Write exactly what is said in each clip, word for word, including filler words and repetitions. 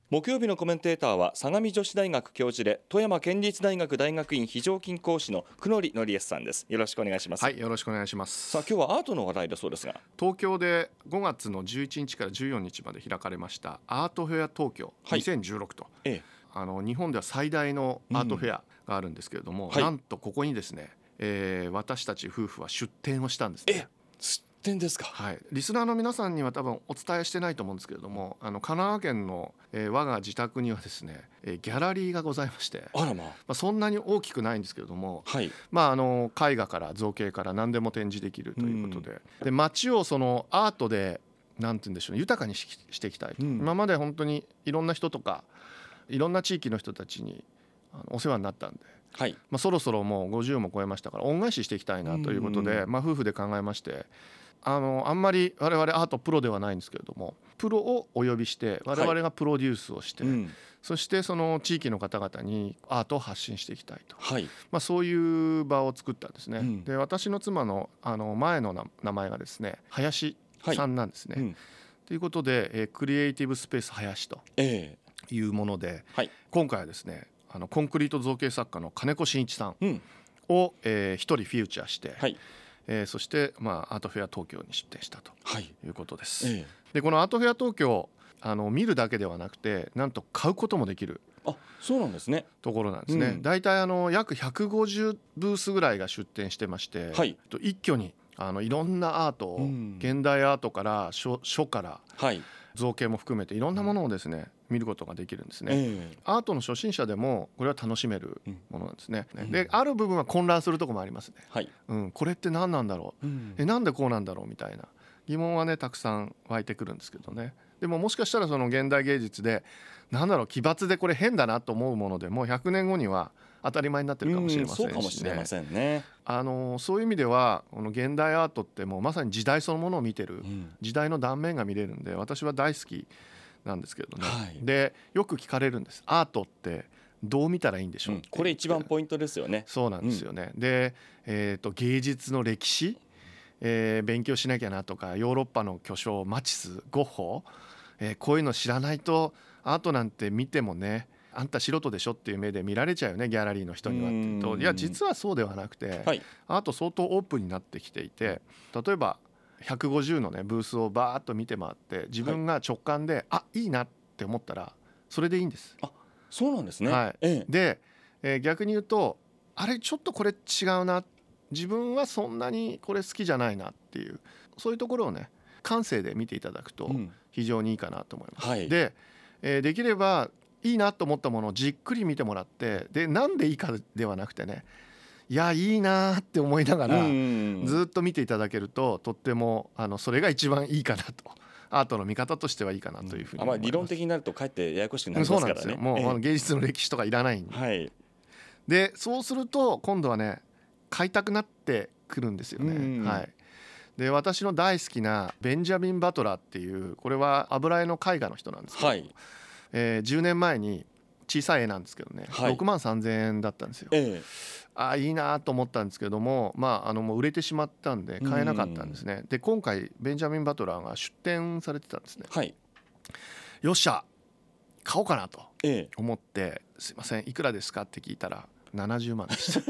木曜日のコメンテーターは相模女子大学教授で富山県立大学大学院非常勤講師の久野里則康さんです。よろしくお願いします。 はい、よろしくお願いします。 さあ、今日はアートの話題だそうですが、 東京でごがつのじゅういちにちからじゅうよっかまで開かれましたアートフェア東京にせんじゅうろくと、はい、あの日本では最大のアートフェアがあるんですけれども、うん、はい、なんとここにですね、えー、私たち夫婦は出展をしたんですね。 え出展ですか。 はい、リスナーの皆さんには多分お伝えしてないと思うんですけれども、あの神奈川県の、えー、我が自宅にはですね、えー、ギャラリーがございまして、 あら、まあまあ、そんなに大きくないんですけれども、 はい、 まあ、あの絵画から造形から何でも展示できるということで、うん、で街をそのアートでなんて言うんでしょう、ね、豊かに し, していきたいと、うん、今まで本当にいろんな人とかいろんな地域の人たちにあのお世話になったんで、はい、まあ、そろそろもうごじゅうも超えましたから恩返ししていきたいなということで、うん、まあ、夫婦で考えまして、あのあんまり我々アートプロではないんですけれども、プロをお呼びして我々がプロデュースをして、はい、うん、そしてその地域の方々にアートを発信していきたいと、はい、まあ、そういう場を作ったんですね、うん、で私の妻 の, あの前の名前がですね林さんなんですね、はい、うん、ということで、えー、クリエイティブスペース林というもので、えーはい、今回はですねあのコンクリート造形作家の金子真一さんを、うん、えー、一人フィーチャーして、はい、えー、そして、まあ、アートフェア東京に出展したということです、はい、えー、でこのアートフェア東京あの見るだけではなくてなんと買うこともできるあそうなんですねところなんですね、うん、だいたいあの約ひゃくごじゅうブースぐらいが出展してまして、はい、一挙にあのいろんなアートを、うん、現代アートから書、書から、はい、造形も含めていろんなものをですね見ることができるんですね、えー、アートの初心者でもこれは楽しめるものなんですね、うん、である部分は混乱するところもありますね、はい、うん、これって何なんだろう、うん、えなんでこうなんだろうみたいな疑問はねたくさん湧いてくるんですけどね。でももしかしたらその現代芸術でなんだろう奇抜でこれ変だなと思うものでもひゃくねんごには当たり前になってるかもしれませんし、ね、 そうかもしれませんね。 あのそういう意味ではこの現代アートってもうまさに時代そのものを見てる、うん、時代の断面が見れるんで私は大好きなんですけどね、はい、でよく聞かれるんです。アートってどう見たらいいんでしょう、うん、 これ一番ポイントですよね。 そうなんですよね、うん、で、えーと、芸術の歴史、えー、勉強しなきゃなとかヨーロッパの巨匠マチスゴッホ、えー、こういうの知らないとアートなんて見てもねあんた素人でしょっていう目で見られちゃうよねギャラリーの人にはっていうと、いや実はそうではなくて、はい、アート相当オープンになってきていて、例えばひゃくごじゅうのねブースをバーッと見て回って自分が直感で、はい、あいいなって思ったらそれでいいんです。 あそうなんですね、 はい、ええ、で、えー、逆に言うとあれちょっとこれ違うな自分はそんなにこれ好きじゃないなっていうそういうところをね感性で見ていただくと非常にいいかなと思います、うんはい、で、えー、できればいいなと思ったものをじっくり見てもらってでなんでいいかではなくてねいやいいなって思いながらずっと見ていただけるととってもあのそれが一番いいかなとアートの見方としてはいいかなというふうに思います、うん、あまり理論的になるとかえってややこしくなりますからね。そうなんですよもう、ええ、あの芸術の歴史とかいらないんで、 はい、 でそうすると今度はね買いたくなってくるんですよね、はい、で私の大好きなベンジャミン・バトラーっていうこれは油絵の絵画の人なんですけど、はい、えー、じゅうねんまえに小さい絵なんですけどね、はい、ろくまんさんぜんえんだったんですよ、ええ、あいいなと思ったんですけども、まあ、あのもう売れてしまったんで買えなかったんですね。で今回ベンジャミン・バトラーが出展されてたんですね、はい、よっしゃ買おうかなと思って、ええ、すいませんいくらですかって聞いたらななじゅうまんでした、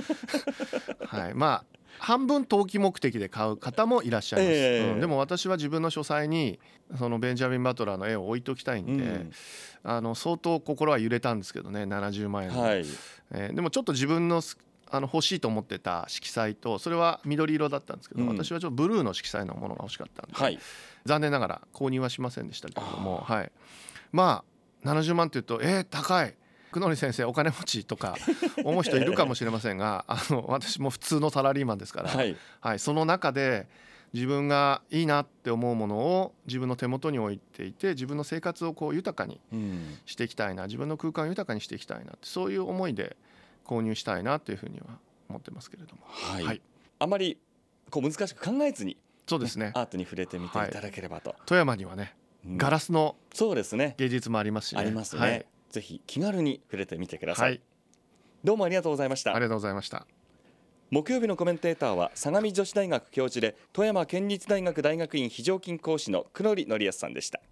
はい、まあ半分投機目的で買う方もいらっしゃいます、えーうん、でも私は自分の書斎にそのベンジャミン・バトラーの絵を置いときたいんで、うん、あの相当心は揺れたんですけどねななじゅうまんえんの、はい、えー、でもちょっと自分のあの欲しいと思ってた色彩とそれは緑色だったんですけど、うん、私はちょっとブルーの色彩のものが欲しかったんで、はい、残念ながら購入はしませんでしたけれども、はい、まあななじゅうまんっていうとえー、高い久野先生お金持ちとか思う人いるかもしれませんがあの私も普通のサラリーマンですから、はいはい、その中で自分がいいなって思うものを自分の手元に置いていて自分の生活をこう豊かにしていきたいな、うん、自分の空間を豊かにしていきたいなってそういう思いで購入したいなというふうには思ってますけれども、 はいはい、あまりこう難しく考えずに、ね、 そうですね、 アートに触れてみていただければと、はい、 富山にはね、うん、ガラスの芸術もありますしね、 ありますね、はい、ぜひ気軽に触れてみてください、はい、 どうもありがとうございました。 ありがとうございました。 木曜日のコメンテーターは相模女子大学教授で富山県立大学大学院非常勤講師の久野里則康さんでした。